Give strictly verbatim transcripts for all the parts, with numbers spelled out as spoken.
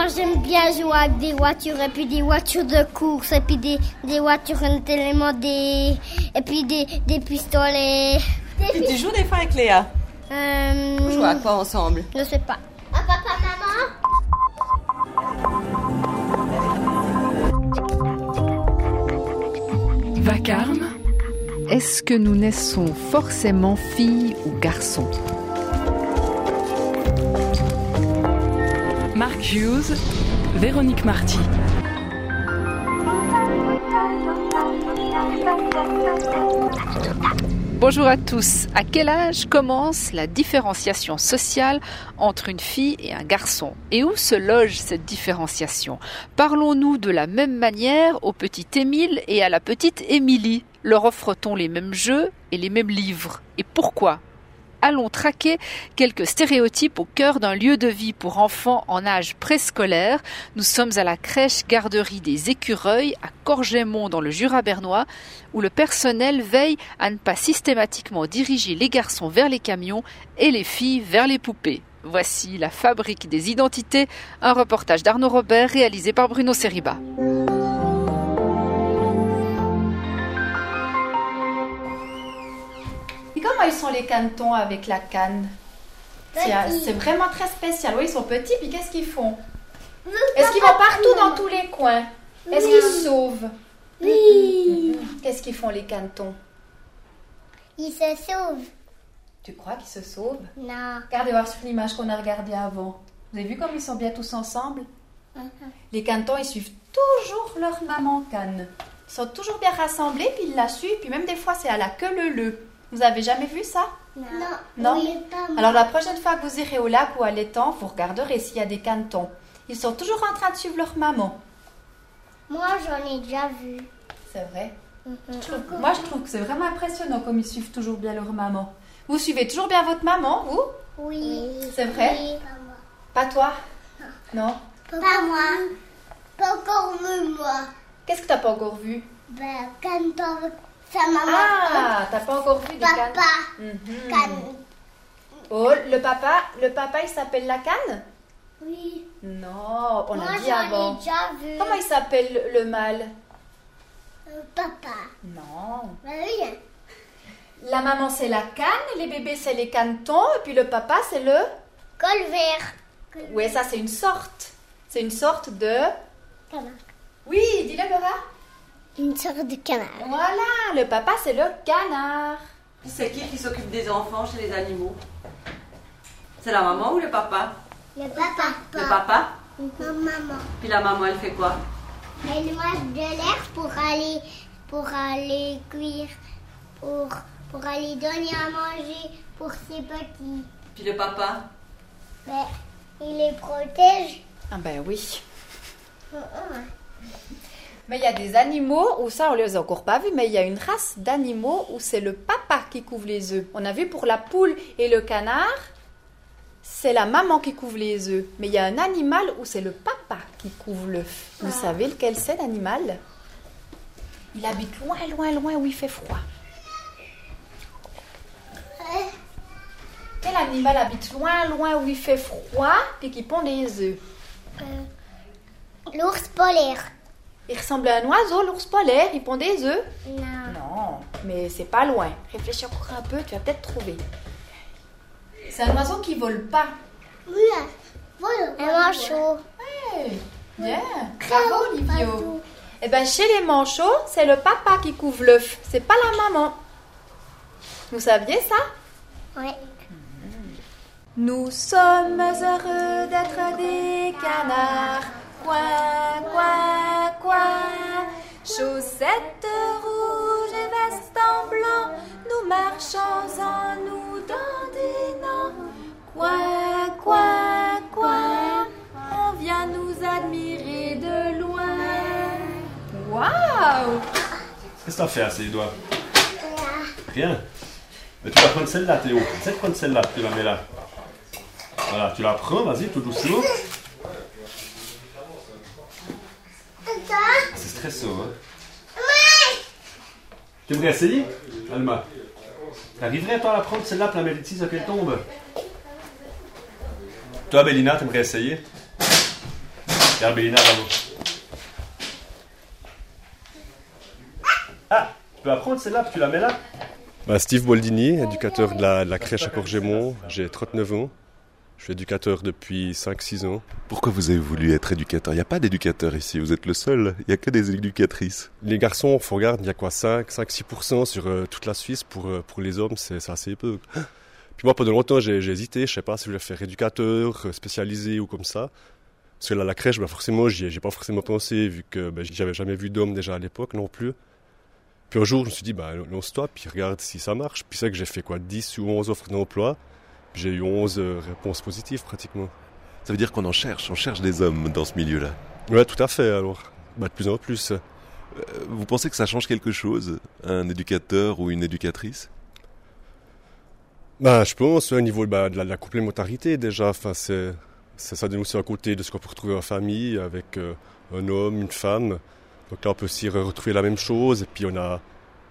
j'aime bien jouer avec des voitures, et puis des voitures de course, et puis des, des voitures tellement des... et puis des, des pistolets. Des puis tu joues des fois avec Léa? Euh... Vous jouez à quoi ensemble? Je sais pas. À papa, maman? Vacarme. Est-ce que nous naissons forcément filles ou garçons? Mark Hughes, Véronique Marty. Bonjour à tous. À quel âge commence la différenciation sociale entre une fille et un garçon? Et où se loge cette différenciation? Parlons-nous de la même manière au petit Émile et à la petite Émilie? Leur offre-t-on les mêmes jeux et les mêmes livres? Et pourquoi? Allons traquer quelques stéréotypes au cœur d'un lieu de vie pour enfants en âge préscolaire. Nous sommes à la crèche-garderie des Écureuils à Corgémont dans le Jura bernois, où le personnel veille à ne pas systématiquement diriger les garçons vers les camions et les filles vers les poupées. Voici la fabrique des identités, un reportage d'Arnaud Robert réalisé par Bruno Seriba. Et comment ils sont les canetons avec la canne? C'est, c'est vraiment très spécial. Oui, ils sont petits, puis qu'est-ce qu'ils font? Est-ce qu'ils vont partout dans tous les coins? Est-ce qu'ils sauvent? Oui. Qu'est-ce qu'ils font les canetons? Ils se sauvent. Tu crois qu'ils se sauvent? Non. Regardez voir sur l'image qu'on a regardée avant. Vous avez vu comme ils sont bien tous ensemble? uh-huh. Les canetons, ils suivent toujours leur maman canne. Ils sont toujours bien rassemblés, puis ils la suivent, puis même des fois c'est à la queue leu-leu. Vous avez jamais vu ça? Non. Non? Oui, pas moi. Alors la prochaine fois que vous irez au lac ou à l'étang, vous regarderez s'il y a des canetons. Ils sont toujours en train de suivre leur maman. Moi, j'en ai déjà vu. C'est vrai. Mm-hmm. Je trouve, moi, je trouve que c'est vraiment impressionnant comme ils suivent toujours bien leur maman. Vous suivez toujours bien votre maman, vous? Oui. C'est vrai? Oui. Pas toi? Non. Pas, pas moi. Pas encore vu, moi. Qu'est-ce que t'as pas encore vu? Ben, quand avec sa maman. Ah, t'as pas encore vu des cannes? Papa. Mm-hmm. Canne. Oh, le papa, le papa, il s'appelle la canne? Oui. Non, on moi, a dit avant. Moi, j'en ai déjà vu. Comment il s'appelle le mâle? Euh, papa. Non. Ben oui. La maman, c'est la canne, les bébés, c'est les canetons, et puis le papa, c'est le... Colvert. Oui, ça, c'est une sorte. C'est une sorte de... Canard. Oui, dis-le, Laura. Une sorte de canard. Voilà, le papa, c'est le canard. C'est qui qui s'occupe des enfants chez les animaux? C'est la maman ou le papa? Le papa. Le papa? Ma maman. Puis la maman, elle fait quoi? Elle mange de l'air pour aller, pour aller cuire, pour, pour aller donner à manger pour ses petits. Puis le papa? Ben, il les protège. Ah ben oui. Uh-uh. Mais il y a des animaux où ça, on les a encore pas vus, mais il y a une race d'animaux où c'est le papa qui couvre les œufs. On a vu pour la poule et le canard, c'est la maman qui couvre les œufs. Mais il y a un animal où c'est le papa qui couvre l'œuf. Vous ah. savez lequel c'est l'animal? Il habite loin, loin, loin où il fait froid. Euh. Quel animal habite loin, loin où il fait froid et qui pond des œufs? Euh. L'ours polaire. Il ressemble à un oiseau, l'ours polaire, il pond des œufs? Non. Non, mais c'est pas loin. Réfléchis encore un peu, tu vas peut-être trouver. C'est un oiseau qui vole pas. Oui, voilà. Un manchot. Ouais, bien. Bravo, Olivio. Eh bien, chez les manchots, c'est le papa qui couvre l'œuf. C'est pas la maman. Vous saviez ça? Oui. Nous sommes heureux d'être des canards. Coin, coin, coin. Chaussettes rouges et vestes en blanc. Nous marchons en nous dandinant. Coin, coin, coin. On vient nous admirer de loin. Waouh! Qu'est-ce que t'as fait à ces doigts? Rien. Mais tu vas prendre celle-là, Théo. Tu sais prendre celle-là, tu la mets là. Voilà, tu la prends, vas-y, tout doucement. C'est stressant, hein? Oui. Tu voudrais essayer, Alma? T'arriverais toi à la prendre celle-là pour la mettre ici, ça qu'elle tombe? Toi, Bélina, tu aimerais essayer? Regarde, Bélina, bravo. Ah, tu peux apprendre celle-là, puis tu la mets là. Bah, Steve Boldini, éducateur de la, de la crèche à Courgémont. J'ai trente-neuf ans. Je suis éducateur depuis cinq six ans. Pourquoi vous avez voulu être éducateur ? Il n'y a pas d'éducateur ici, vous êtes le seul. Il n'y a que des éducatrices. Les garçons, il faut regarder, il y a quoi, cinq à six pour cent sur euh, toute la Suisse. Pour, euh, pour les hommes, c'est, c'est assez peu. Puis moi, pendant longtemps, j'ai, j'ai hésité. Je ne sais pas si je voulais faire éducateur, spécialisé ou comme ça. Parce que là, la crèche, bah, forcément, j'y ai, j'ai pas forcément pensé, vu que bah, j'avais jamais vu d'homme déjà à l'époque non plus. Puis un jour, je me suis dit, bah, lance-toi, puis regarde si ça marche. Puis c'est vrai que j'ai fait quoi, dix ou onze offres d'emploi. J'ai eu onze réponses positives pratiquement. Ça veut dire qu'on en cherche, on cherche des hommes dans ce milieu-là. Ouais, tout à fait alors. Bah, de plus en plus. Euh, vous pensez que ça change quelque chose, un éducateur ou une éducatrice ? Bah, je pense, au niveau bah, de, la, de la complémentarité déjà. Enfin, c'est, c'est, ça donne aussi un côté de ce qu'on peut retrouver en famille avec euh, un homme, une femme. Donc là, on peut aussi retrouver la même chose. Et puis on a...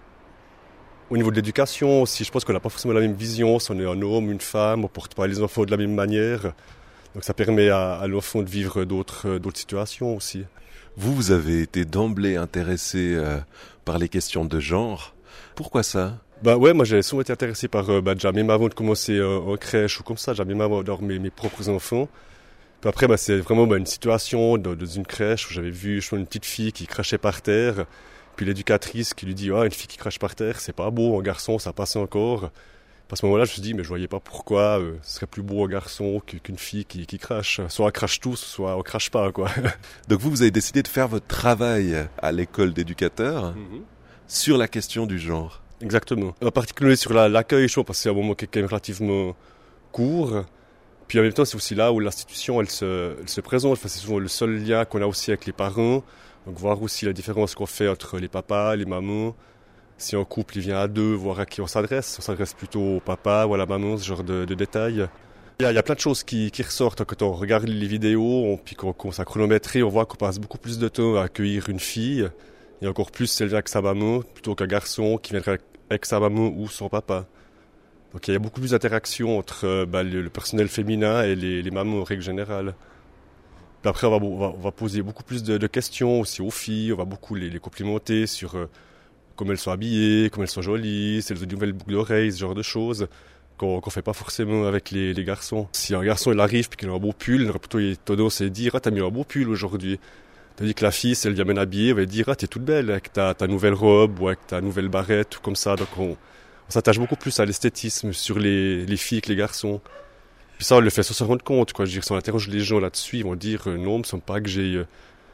Au niveau de l'éducation aussi, je pense qu'on n'a pas forcément la même vision. Si on est un homme, une femme, on ne porte pas les enfants de la même manière. Donc ça permet à, à l'enfant de vivre d'autres, d'autres situations aussi. Vous, vous avez été d'emblée intéressé euh, par les questions de genre. Pourquoi ça ? Bah ouais, moi j'ai souvent été intéressé par, euh, bah, déjà même avant de commencer euh, en crèche ou comme ça, déjà même avant d'avoir mes, mes propres enfants. Puis après, bah, c'est vraiment bah, une situation dans, dans une crèche où j'avais vu je, une petite fille qui crachait par terre. Puis l'éducatrice qui lui dit ah, une fille qui crache par terre, c'est pas beau, un garçon, ça passe encore. À ce moment-là, je me suis dit, mais je voyais pas pourquoi euh, ce serait plus beau un garçon qu'une fille qui, qui crache. Soit on crache tous, soit on crache pas, quoi. Donc vous, vous avez décidé de faire votre travail à l'école d'éducateur mm-hmm. sur la question du genre. Exactement. En particulier sur la, l'accueil, je pense, parce que c'est un moment qui est quand même relativement court. Puis en même temps, c'est aussi là où l'institution, elle se, elle se présente. Enfin, c'est souvent le seul lien qu'on a aussi avec les parents. Donc voir aussi la différence qu'on fait entre les papas, les mamans. Si un couple il vient à deux, voir à qui on s'adresse. On s'adresse plutôt au papa ou à la maman, ce genre de, de détails. Il y, a, il y a plein de choses qui, qui ressortent quand on regarde les vidéos, on, puis qu'on commence à chronométrer, on voit qu'on passe beaucoup plus de temps à accueillir une fille. Et encore plus si elle vient avec sa maman, plutôt qu'un garçon qui viendrait avec sa maman ou son papa. Donc il y a beaucoup plus d'interactions entre bah, le, le personnel féminin et les, les mamans en règle générale. Puis après, on va, on, va, on va poser beaucoup plus de, de questions aussi aux filles, on va beaucoup les, les complimenter sur euh, comment elles sont habillées, comment elles sont jolies, si elles ont de nouvelles boucles d'oreilles, ce genre de choses qu'on qu'on fait pas forcément avec les, les garçons. Si un garçon il arrive et qu'il a un beau pull, il aurait plutôt tendance à dire « Ah, t'as mis un beau pull aujourd'hui ». Tandis que la fille, si elle vient bien habillée, elle va dire « Ah, t'es toute belle avec ta, ta nouvelle robe ou avec ta nouvelle barrette » ou comme ça. Donc on, on s'attache beaucoup plus à l'esthétisme sur les, les filles que les garçons. Puis ça, on le fait sans se rendre compte, quoi. Je veux dire, si on interroge les gens là-dessus, ils vont dire euh, non, il me semble pas que j'ai euh,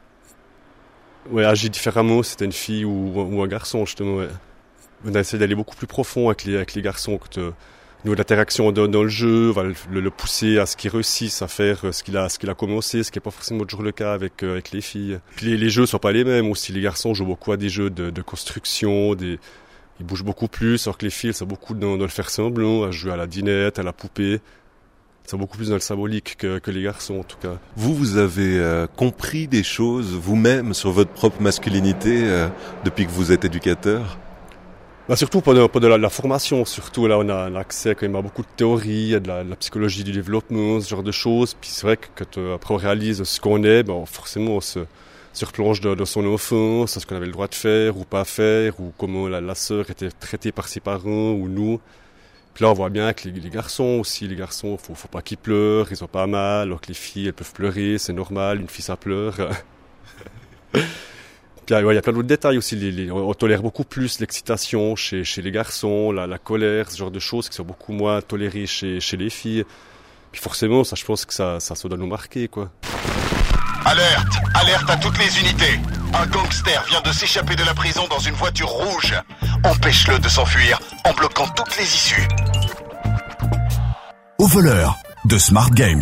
ouais, agi différemment, si c'était une fille ou, ou un garçon, justement. Ouais. On a essayé d'aller beaucoup plus profond avec les, avec les garçons. Quand, euh, au niveau de l'interaction dans, dans le jeu, on va le, le pousser à ce qu'il réussisse à faire euh, ce qu'il a, ce qu'il a commencé, ce qui n'est pas forcément toujours le cas avec, euh, avec les filles. Puis les, les jeux sont pas les mêmes aussi. Les garçons jouent beaucoup à des jeux de, de construction, des, ils bougent beaucoup plus, alors que les filles, sont beaucoup dans, dans le faire semblant, à jouer à la dinette, à la poupée. C'est beaucoup plus dans le symbolique que, que les garçons, en tout cas. Vous, vous avez euh, compris des choses vous-même sur votre propre masculinité euh, depuis que vous êtes éducateur ? Bah surtout pendant, pendant la, la formation, surtout là on a, on a accès quand même à beaucoup de théories, à de la, de la psychologie du développement, ce genre de choses. Puis c'est vrai que quand euh, après on réalise ce qu'on est, ben forcément on se, se replonge dans, dans son enfance, ce qu'on avait le droit de faire ou pas faire, ou comment la, la sœur était traitée par ses parents ou nous. Puis là, on voit bien que les, les garçons aussi, les garçons, faut, faut pas qu'ils pleurent, ils ont pas mal, alors que les filles, elles peuvent pleurer, c'est normal, une fille, ça pleure. Puis il ouais, y a plein d'autres détails aussi, les, les, on tolère beaucoup plus l'excitation chez, chez les garçons, la, la colère, ce genre de choses qui sont beaucoup moins tolérées chez, chez les filles. Puis forcément, ça, je pense que ça, ça, ça doit nous marquer, quoi. Alerte! Alerte à toutes les unités! Un gangster vient de s'échapper de la prison dans une voiture rouge. Empêche-le de s'enfuir en bloquant toutes les issues. Au voleur de Smart Games.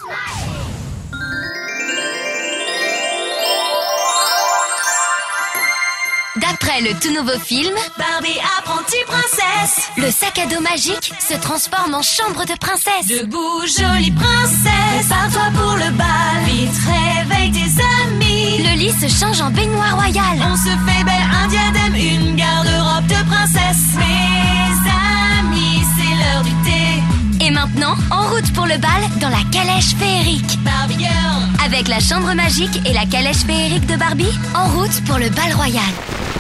D'après le tout nouveau film Barbie apprentie princesse, le sac à dos magique se transforme en chambre de princesse. Debout, jolie princesse, prépare-toi pour le bal. Vite, réveille tes amis. Le lit se change en baignoire royale. On se fait belle, un diadème, une garde-robe de princesse. Mes amis, c'est l'heure du thé. Et maintenant, en route pour le bal dans la calèche féerique. Barbie Girl. Avec la chambre magique et la calèche féerique de Barbie, en route pour le bal royal.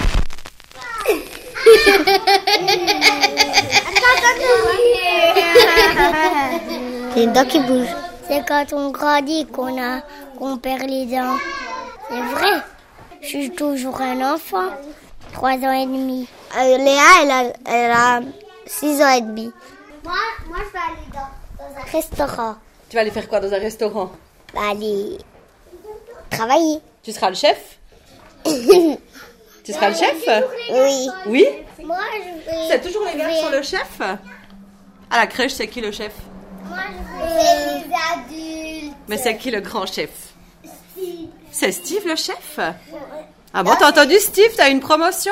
C'est une dent qui bouge. C'est quand on grandit qu'on a, qu'on perd les dents. C'est vrai. Je suis toujours un enfant. Trois ans et demi. Euh, Léa, elle a, elle a six ans et demi. Moi, moi, je vais aller dans, dans un restaurant. Tu vas aller faire quoi dans un restaurant? Bah, aller travailler. Tu seras le chef? Tu seras le chef? Oui. Oui? Moi, je vais... C'est toujours les garçons le chef? À la crèche, c'est qui le chef? Moi, je vais... C'est les adultes. Mais c'est qui le grand chef? Steve. C'est Steve le chef? Ah bon, t'as entendu Steve? T'as une promotion?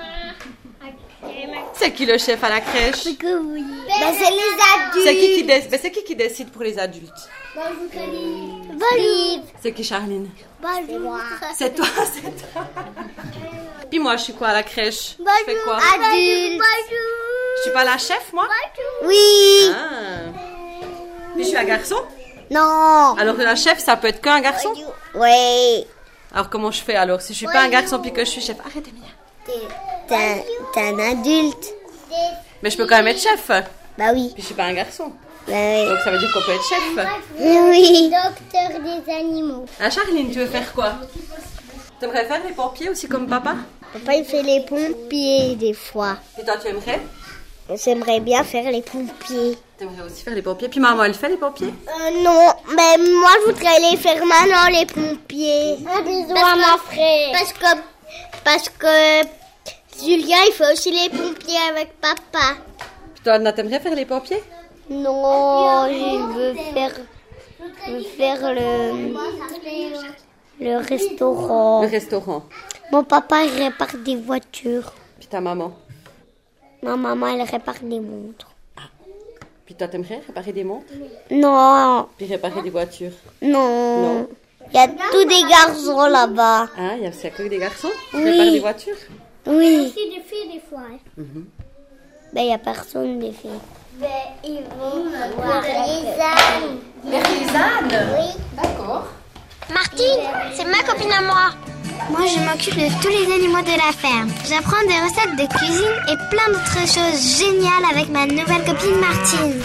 C'est qui le chef à la crèche? C'est que oui. Ben, c'est les adultes. C'est qui qui, dé... ben, c'est qui qui décide pour les adultes? Bonjour. C'est qui, Charline? Bonjour. C'est toi, c'est toi. Puis moi, je suis quoi à la crèche? Bonjour. Je fais quoi? Adulte. Bonjour. Je suis pas la chef, moi? Oui. Ah. Puis je suis un garçon? Non. Alors la chef, ça peut être qu'un garçon? Oui. Alors comment je fais alors? Si je suis pas un garçon puis que je suis chef, arrêtez Emilia. T'es un, t'es un adulte. Mais je peux quand même être chef. Bah oui. Puis je suis pas un garçon. Bah oui. Donc ça veut dire qu'on peut être chef. Oui. Docteur des animaux. Ah Charline, tu veux faire quoi? T'aimerais faire les pompiers aussi comme papa? Papa il fait les pompiers des fois. Et toi tu aimerais? J'aimerais bien faire les pompiers. T'aimerais aussi faire les pompiers? Puis maman elle fait les pompiers? Euh, non, mais moi je voudrais les faire maintenant les pompiers. Un bisou à mon frère. Parce que, parce que Julien il fait aussi les pompiers avec papa. Puis toi Anna, t'aimerais faire les pompiers? Non, je veux faire, je veux faire le, le restaurant. Le restaurant. Mon papa il répare des voitures. Puis ta maman? Ma maman elle répare des montres. Puis toi t'aimerais réparer des montres? Non. Puis réparer des voitures? Non. Non. Il y a tous des garçons là-bas. Ah, il y a c'est que des garçons qui Oui. réparent des voitures? Oui. Il y a aussi des filles des fois. Mm-hmm. Ben il n'y a personne des filles. Ben ils vont voir les ânes. Vers les ânes? Oui. D'accord. Martine, c'est ma copine à moi. Moi, je m'occupe de tous les animaux de la ferme. J'apprends des recettes de cuisine et plein d'autres choses géniales avec ma nouvelle copine Martine.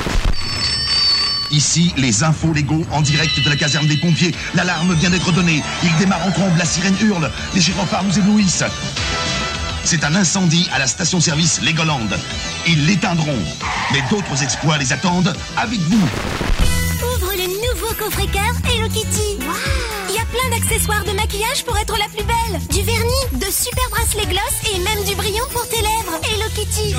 Ici, les infos légaux en direct de la caserne des pompiers. L'alarme vient d'être donnée. Il démarre en trombe, la sirène hurle. Les gyrophares nous éblouissent. C'est un incendie à la station-service Legoland. Ils l'éteindront. Mais d'autres exploits les attendent avec vous. Ouvre le nouveau coffret-cœur Hello Kitty. Wow. Il y a plein d'accessoires de maquillage pour être la plus belle. Du vernis, de super bracelets gloss et même du brillant pour tes lèvres. Hello Kitty.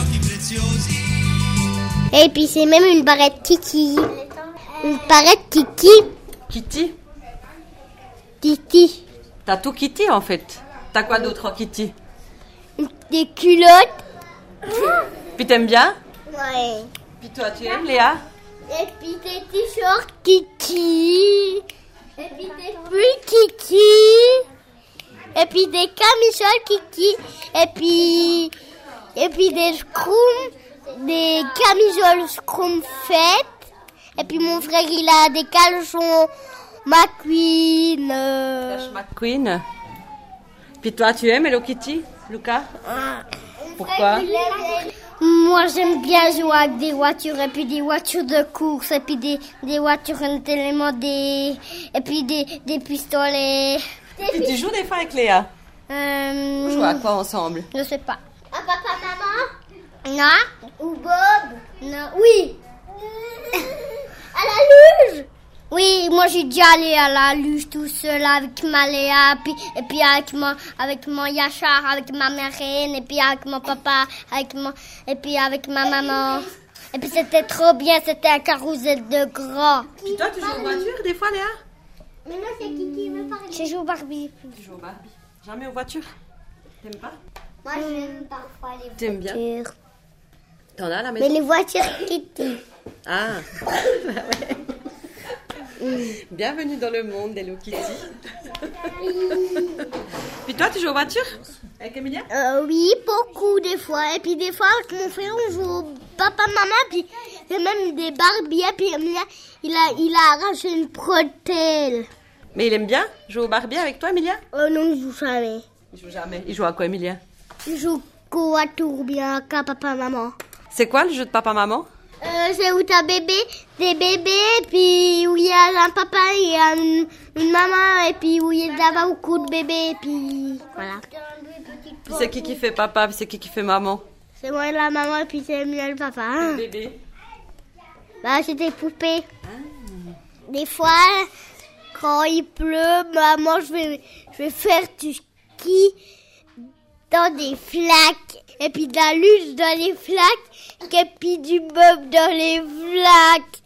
Et puis c'est même une barrette Kiki. Une barrette Kiki. Kitty? Kiki. T'as tout Kitty en fait. T'as quoi d'autre en Kitty? Des culottes. Puis t'aimes bien? Ouais. Puis toi tu aimes Léa? Et puis des t-shirts Kiki. Et puis des pulls Kiki. Et puis des camisoles Kiki. Et puis... Et puis des scrums. Des camisoles scrum faites. Et puis mon frère il a des caleçons McQueen. Euh... Cache McQueen. Puis toi tu aimes Hello Kitty, Lucas? Pourquoi? Moi, j'aime bien jouer avec des voitures, et puis des voitures de course, et puis des, des voitures tellement des... Et puis des, des pistolets. Puis tu joues des fois avec Léa? Euh... Vous jouez à quoi ensemble? Je sais pas. À papa, maman? Non. Ou Bob? Non. Oui. À la luge? Oui, moi j'ai déjà allé à la luge tout seul avec ma Léa, puis, et puis avec mon, avec mon Yachar, avec ma marraine, et puis avec mon papa, avec mon, et puis avec ma maman. Et puis c'était trop bien, c'était un carrousel de gras. Puis toi, tu joues aux voitures des fois, Léa? Mais là, c'est qui qui veut parler? Je joue au Barbie. Tu joues aux Barbie. Jamais aux voitures? T'aimes pas? Moi, j'aime parfois les voitures. T'aimes bien? T'en as à la maison? Mais les voitures Kitty. Ah. Bienvenue dans le monde d'Hello Kitty. Puis toi, tu joues aux voitures avec Emilia? euh, Oui, beaucoup des fois. Et puis des fois, avec mon frère, on joue au papa, maman. Puis, C'est même des Barbie, puis il a, il a, il a arraché une protèle. Mais il aime bien jouer au Barbie avec toi, Emilia? Oh non, il joue jamais. Il joue jamais. Il joue à quoi, Emilia? Il joue qu'au à tour bien qu'à papa-maman. C'est quoi le jeu de papa-maman? Euh, c'est où t'as bébé, des bébés, puis où il y a un papa, il y a une, une maman, et puis où il y a beaucoup de bébés, et puis voilà. Puis c'est qui qui fait papa, puis c'est qui qui fait maman? C'est moi la maman, et puis c'est moi le papa. Le bébé? Bah, c'est des poupées. Ah. Des fois, quand il pleut, bah, moi, je vais, je vais faire du ski dans des flaques. Et puis de la luge dans les flaques, et puis du bob dans les flaques.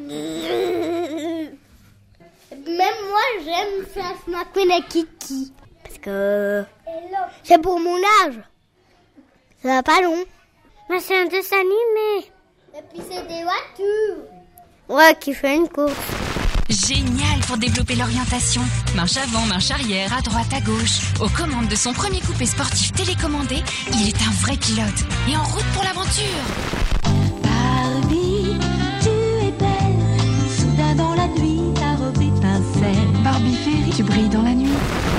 Même moi, j'aime Flash McQueen et Kiki. Parce que c'est pour mon âge. Ça va pas long. Mais c'est un dessin animé. Et puis c'est des voitures. Ouais, qui fait une course. Génial pour développer l'orientation. Marche avant, marche arrière, à droite, à gauche. Aux commandes de son premier coupé sportif télécommandé, il est un vrai pilote et en route pour l'aventure. Barbie, tu es belle. Soudain dans la nuit, ta robe étincelle. Barbie Ferry, tu brilles dans la nuit.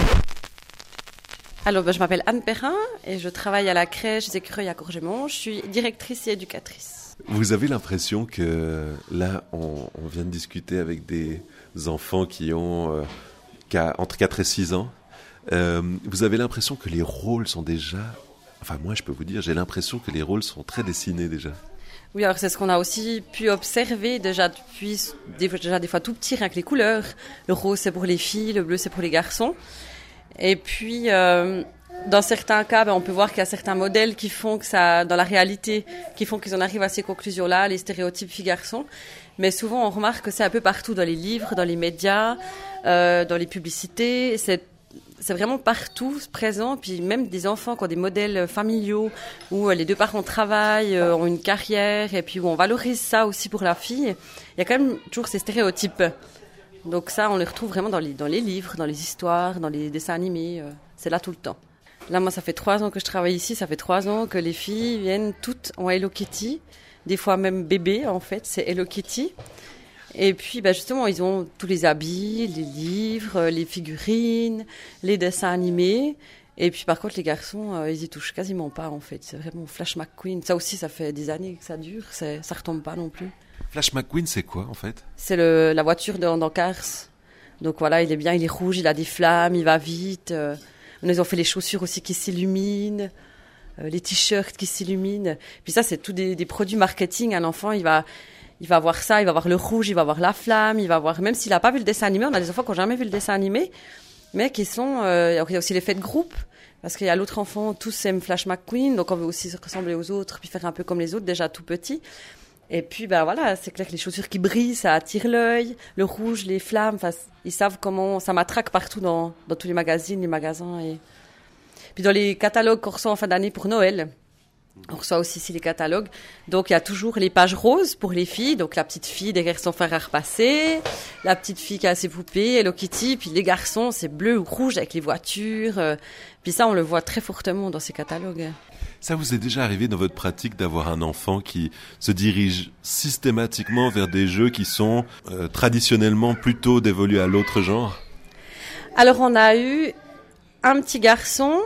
Alors, ben, je m'appelle Anne Perrin et je travaille à la crèche des Écureuils à Courgemont. Je suis directrice et éducatrice. Vous avez l'impression que là, on, on vient de discuter avec des enfants qui ont euh, qu'à, entre quatre et six ans. Euh, vous avez l'impression que les rôles sont déjà... Enfin, moi, je peux vous dire, j'ai l'impression que les rôles sont très dessinés déjà. Oui, alors c'est ce qu'on a aussi pu observer déjà depuis des, déjà des fois tout petit, rien que les couleurs. Le rose, c'est pour les filles, le bleu, c'est pour les garçons. Et puis... Euh, Dans certains cas, ben, on peut voir qu'il y a certains modèles qui font que ça, dans la réalité, qui font qu'ils en arrivent à ces conclusions-là, les stéréotypes filles-garçons. Mais souvent, on remarque que c'est un peu partout, dans les livres, dans les médias, euh, dans les publicités. C'est, c'est vraiment partout présent. Puis même des enfants qui ont des modèles familiaux, où les deux parents travaillent, euh, ont une carrière, et puis où on valorise ça aussi pour la fille. Il y a quand même toujours ces stéréotypes. Donc ça, on les retrouve vraiment dans les, dans les livres, dans les histoires, dans les dessins animés. Euh, c'est là tout le temps. Là, moi, ça fait trois ans que je travaille ici. Ça fait trois ans que les filles viennent toutes en Hello Kitty. Des fois même bébé, en fait, c'est Hello Kitty. Et puis, ben, justement, ils ont tous les habits, les livres, les figurines, les dessins animés. Et puis, par contre, les garçons, euh, ils y touchent quasiment pas, en fait. C'est vraiment Flash McQueen. Ça aussi, ça fait des années que ça dure. C'est, ça retombe pas non plus. Flash McQueen, c'est quoi, en fait? C'est le, la voiture de, dans Cars. Donc voilà, il est bien, il est rouge, il a des flammes, il va vite... Euh, Ils ont fait les chaussures aussi qui s'illuminent, euh, les t-shirts qui s'illuminent. Puis ça, c'est tout des, des produits marketing. Un enfant, il va, il va voir ça, il va voir le rouge, il va voir la flamme, il va voir... Même s'il n'a pas vu le dessin animé, on a des enfants qui n'ont jamais vu le dessin animé, mais qui sont... Euh, il y a aussi l'effet de groupe, parce qu'il y a l'autre enfant, tous aiment Flash McQueen, donc on veut aussi se ressembler aux autres, puis faire un peu comme les autres, déjà tout petits. Et puis, ben voilà, c'est clair que les chaussures qui brillent, ça attire l'œil. Le rouge, les flammes, enfin, ils savent comment... Ça matraque partout dans, dans tous les magazines, les magasins. Et... Puis dans les catalogues qu'on reçoit en fin d'année pour Noël, on reçoit aussi ici les catalogues. Donc, il y a toujours les pages roses pour les filles. Donc, la petite fille derrière son fer à repasser. La petite fille qui a ses poupées, Hello Kitty. Puis les garçons, c'est bleu ou rouge avec les voitures. Puis ça, on le voit très fortement dans ces catalogues. Ça vous est déjà arrivé dans votre pratique d'avoir un enfant qui se dirige systématiquement vers des jeux qui sont euh, traditionnellement plutôt dévolus à l'autre genre? Alors on a eu un petit garçon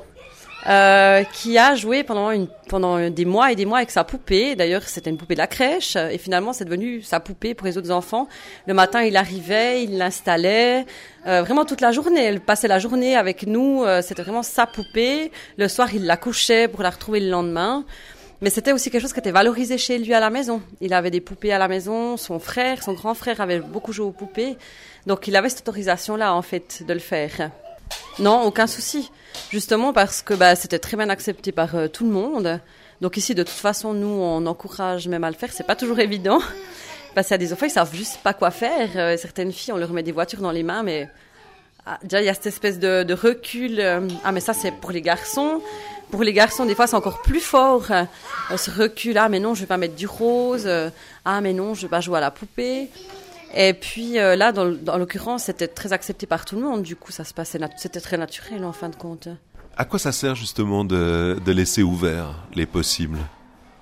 euh, qui a joué pendant, une, pendant des mois et des mois avec sa poupée. D'ailleurs, c'était une poupée de la crèche et finalement, c'est devenu sa poupée pour les autres enfants. Le matin, il arrivait, il l'installait, euh, vraiment toute la journée. Elle passait la journée avec nous, euh, c'était vraiment sa poupée. Le soir, il la couchait pour la retrouver le lendemain. Mais c'était aussi quelque chose qui était valorisé chez lui à la maison. Il avait des poupées à la maison, son frère, son grand frère avait beaucoup joué aux poupées. Donc, il avait cette autorisation-là, en fait, de le faire. Non, aucun souci. Justement parce que bah, c'était très bien accepté par euh, tout le monde. Donc ici, de toute façon, nous, on encourage même à le faire. C'est pas toujours évident. Parce qu'il y a des enfants, ils savent juste pas quoi faire. Euh, certaines filles, on leur met des voitures dans les mains, mais ah, déjà, il y a cette espèce de, de recul. Euh, ah, mais ça, c'est pour les garçons. Pour les garçons, des fois, c'est encore plus fort. Euh, ce recul, ah, mais non, je vais pas mettre du rose. Euh, ah, mais non, je vais pas jouer à la poupée. Et puis euh, là, dans, dans l'occurrence, c'était très accepté par tout le monde. Du coup, ça se passait, nat- c'était très naturel en fin de compte. À quoi ça sert justement de, de laisser ouvert les possibles?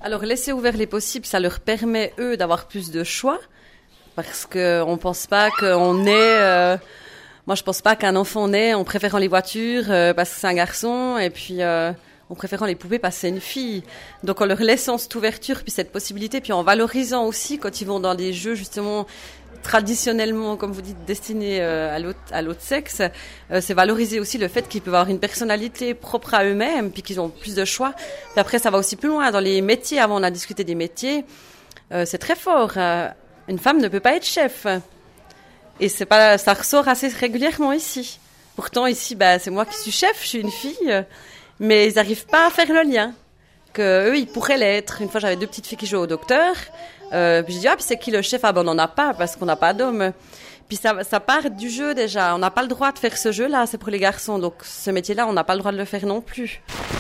Alors, laisser ouvert les possibles, ça leur permet, eux, d'avoir plus de choix. Parce qu'on pense pas qu'on est... Euh, moi, je pense pas qu'un enfant naît en préférant les voitures euh, parce que c'est un garçon, et puis euh, en préférant les poupées parce que c'est une fille. Donc, en leur laissant cette ouverture, puis cette possibilité, puis en valorisant aussi quand ils vont dans des jeux, justement... traditionnellement, comme vous dites, destinés euh, à l'autre, à l'autre sexe, euh, c'est valoriser aussi le fait qu'ils peuvent avoir une personnalité propre à eux-mêmes, puis qu'ils ont plus de choix. Puis après, ça va aussi plus loin. Dans les métiers, avant on a discuté des métiers, euh, c'est très fort. Euh, une femme ne peut pas être chef. Et c'est pas, ça ressort assez régulièrement ici. Pourtant, ici, bah, c'est moi qui suis chef, je suis une fille, mais ils n'arrivent pas à faire le lien. Que eux, ils pourraient l'être. Une fois, j'avais deux petites filles qui jouaient au docteur. Euh, puis je dis, ah, puis c'est qui le chef? Ah ben, on n'en a pas, parce qu'on n'a pas d'homme. Puis ça, ça part du jeu, déjà. On n'a pas le droit de faire ce jeu-là, c'est pour les garçons. Donc, ce métier-là, on n'a pas le droit de le faire non plus.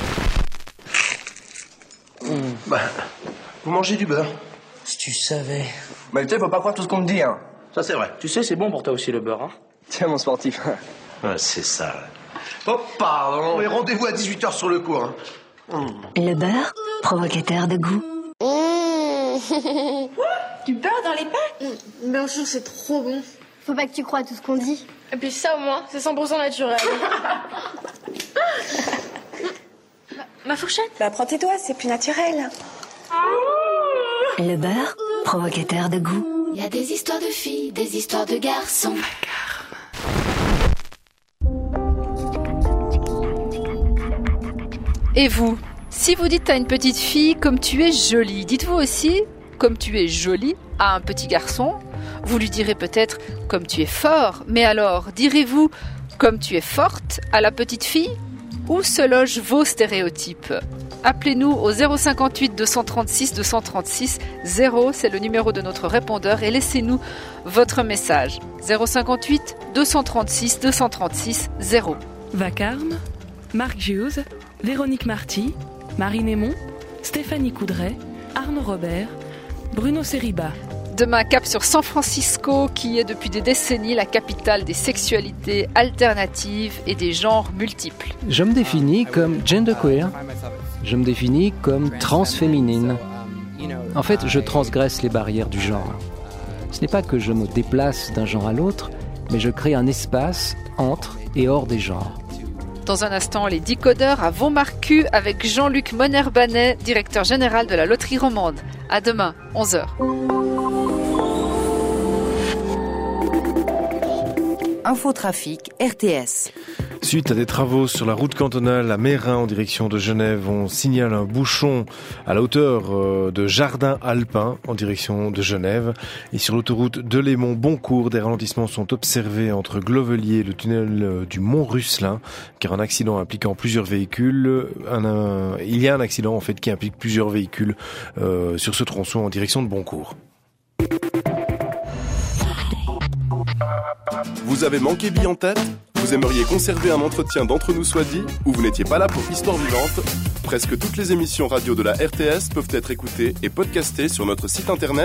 Mmh. Bah, vous mangez du beurre. Si tu savais. Bah, tu sais, faut pas croire tout ce qu'on te dit, hein. Ça, c'est vrai. Tu sais, c'est bon pour toi aussi, le beurre, hein. Tiens, mon sportif. Ouais, c'est ça. Oh, pardon. Oui, rendez-vous à dix-huit heures sur le cours, hein. Mmh. Le beurre, provocateur de goût. Du beurre dans les pâtes? Mmh, bien sûr, c'est trop bon. Faut pas que tu crois à tout ce qu'on dit. Et puis ça, au moins, c'est cent pour cent naturel. ma, ma fourchette? Bah, prends tes doigts, c'est plus naturel. Le beurre, provocateur de goût. Il y a des histoires de filles, des histoires de garçons. Et vous, si vous dites à une petite fille « comme tu es jolie », dites-vous aussi « comme tu es jolie » à un petit garçon? Vous lui direz peut-être « comme tu es fort », mais alors direz-vous « comme tu es forte » à la petite fille? Où se logent vos stéréotypes? Appelez-nous au zéro cinquante-huit deux cent trente-six deux cent trente-six, zéro, c'est le numéro de notre répondeur, et laissez-nous votre message. zéro cinquante-huit deux cent trente-six deux cent trente-six, zéro. Vacarme, Marc Hughes, Véronique Marty, Marie Némon, Stéphanie Coudray, Arnaud Robert, Bruno Seriba. Demain, cap sur San Francisco, qui est depuis des décennies la capitale des sexualités alternatives et des genres multiples. Je me définis comme genderqueer. Je me définis comme transféminine. En fait, je transgresse les barrières du genre. Ce n'est pas que je me déplace d'un genre à l'autre, mais je crée un espace entre et hors des genres. Dans un instant, les décodeurs à Vaumarcus avec Jean-Luc Moner-Banet, directeur général de la Loterie Romande. À demain, onze heures. Infotrafic R T S. Suite à des travaux sur la route cantonale à Meyrin en direction de Genève, on signale un bouchon à la hauteur de Jardin Alpin en direction de Genève. Et sur l'autoroute de Lémont-Boncourt, des ralentissements sont observés entre Glovelier et le tunnel du Mont-Russelin, car un accident impliquant plusieurs véhicules, un, un, il y a un accident en fait qui implique plusieurs véhicules euh, sur ce tronçon en direction de Boncourt. Vous avez manqué Bille en tête? Vous aimeriez conserver un entretien d'Entre nous soit dit? Ou vous n'étiez pas là pour Histoire vivante? Presque toutes les émissions radio de la R T S peuvent être écoutées et podcastées sur notre site internet